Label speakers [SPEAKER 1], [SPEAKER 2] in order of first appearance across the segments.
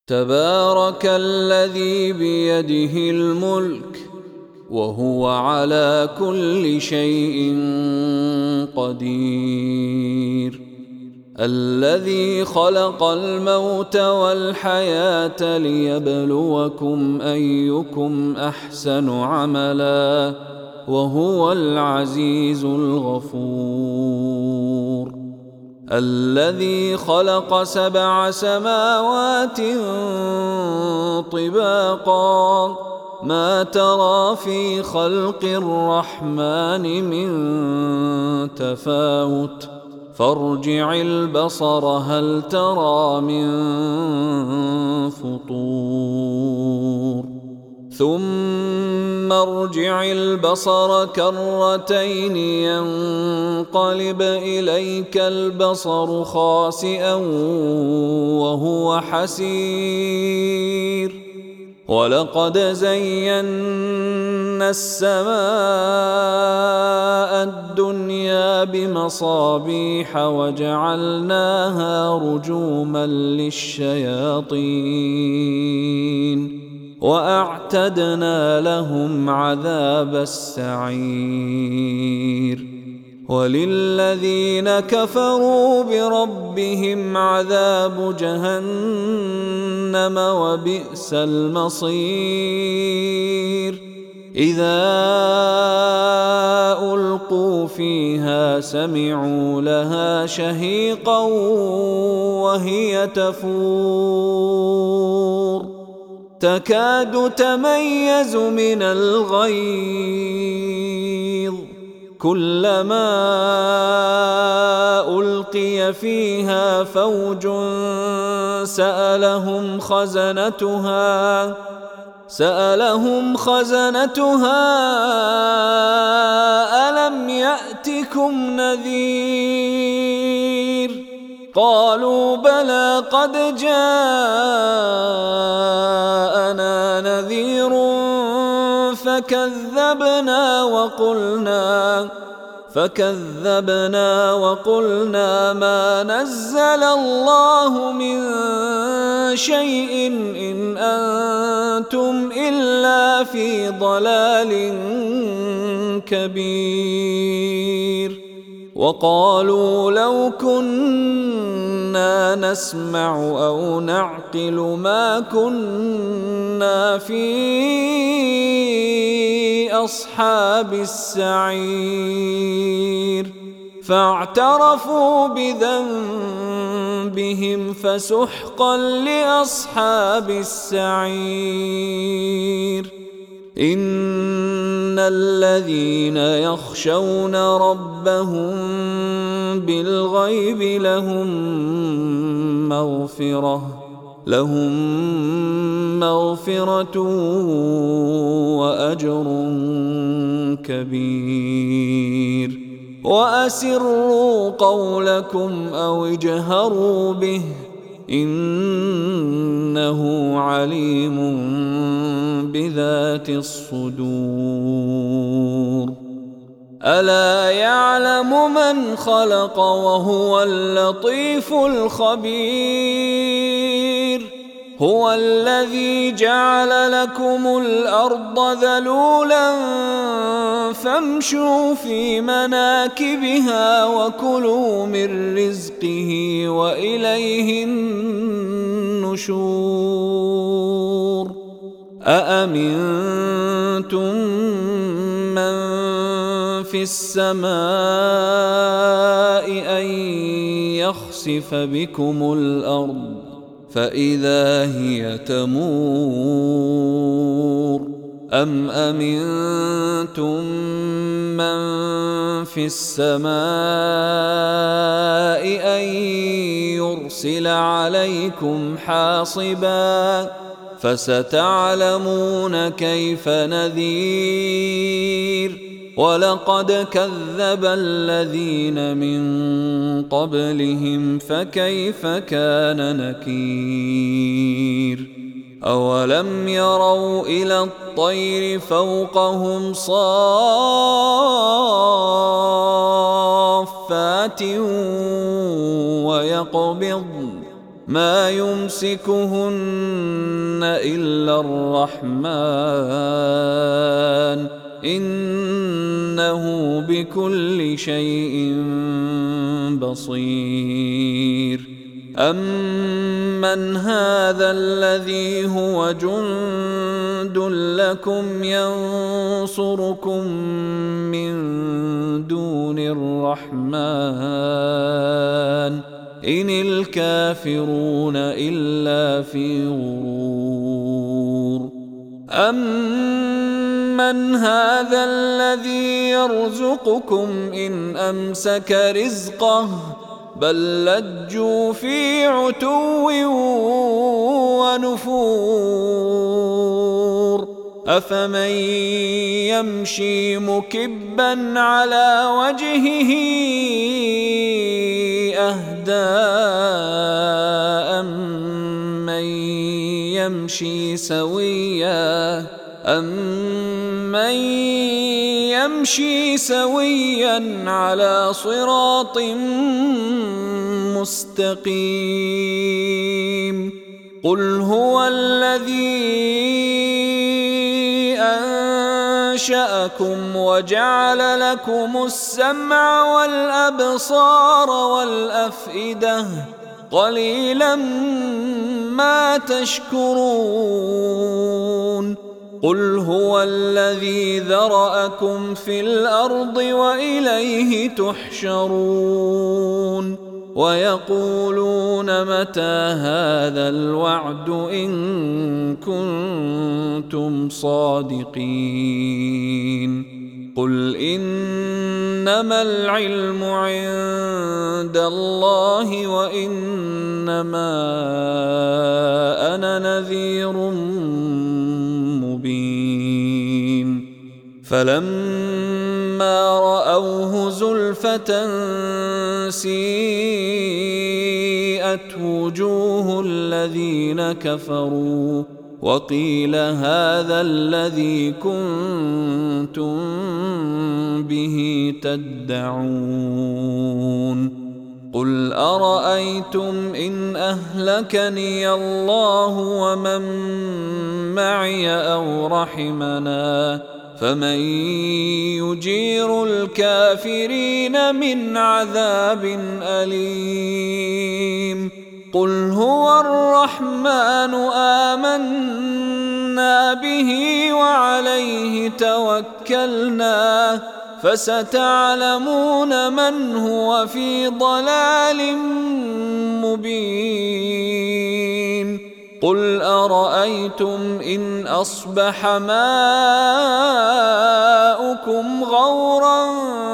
[SPEAKER 1] تبارك الذي بيده الملك وهو على كل شيء قدير. الذي خلق الموت والحياة ليبلوكم أيكم أحسن عملا وهو العزيز الغفور. الذي خلق 7 سماوات طباقا ما ترى في خلق الرحمن من تفاوت فارجع البصر هل ترى من فطور ثم ارجع البصر كرتين ينقلب إليك البصر خاسئا وهو حسير. ولقد زينا السماء الدنيا بمصابيح وجعلناها رجوما للشياطين وأعتدنا لهم عذاب السعير. وللذين كفروا بربهم عذاب جهنم وبئس المصير. إذا ألقوا فيها سمعوا لها شهيقا وهي تفور تكاد تميز من الغيظ كلما ألقي فيها فوج سألهم خزنتها ألم يأتكم نذير قالوا بلى قد جاءنا نذير فكذبنا وقلنا ما نزل الله من شيء إن أنتم إلا في ضلال كبير. وقالوا لو كنا نسمع أو نعقل ما كنا في أصحاب السعير. فاعترفوا بذنبهم فسحقا لأصحاب السعير. إن الذين يخشون ربهم بالغيب لهم مغفرة وأجر كبير. وأسروا قولكم أو اجهروا به إنه عليم بذات الصدور. ألا يعلم من خلق وهو اللطيف الخبير. هو الذي جعل لكم الأرض ذلولا فامشوا في مناكبها وكلوا من رزقه وإليه النشور. أأمنتم من في السماء أن يخسف بكم الأرض فإذا هي تمور أم أمنتم من في السماء أن يرسل عليكم حاصبا فستعلمون كيف نذير. ولقد كذب الذين من قبلهم فكيف كان نكير. أولم يروا إلى الطير فوقهم صافات ويقبضن ما يمسكهن إلا الرحمن إنه بكل شيء بصير. أمن هذا الذي هو جند لكم ينصركم من دون الرحمن إن الكافرون إلا في غرور. أمن هذا الذي يرزقكم إن أمسك رزقه بل لجوا في عتو ونفور. أفمن يمشي مكبا على وجهه أهدى أمن يمشي سويا على صراط مستقيم. قل هو الذي أنشأكم وجعل لكم السمع والأبصار والأفئدة قليلا ما تشكرون. قل هو الذي ذرأكم في الأرض وإليه تحشرون. ويقولون متى هذا الوعد إن كنتم صادقين. قل إنما العلم عند الله وإنما أنا نذير مبين. فلما رأوه زلفة سيئت وجوه الذين كفروا وقيل هذا الذي كنتم به تدعون. قل أرأيتم إن أهلكني الله ومن معي أو رحمنا فمن يجير الكافرين من عذاب أليم. قل هو الرحمن آمنا به وعليه توكلنا فستعلمون من هو في ضلال مبين. قل أرأيتم إن أصبح ماؤكم غورا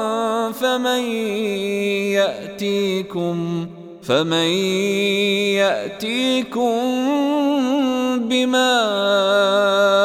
[SPEAKER 1] فمن يأتيكم بماء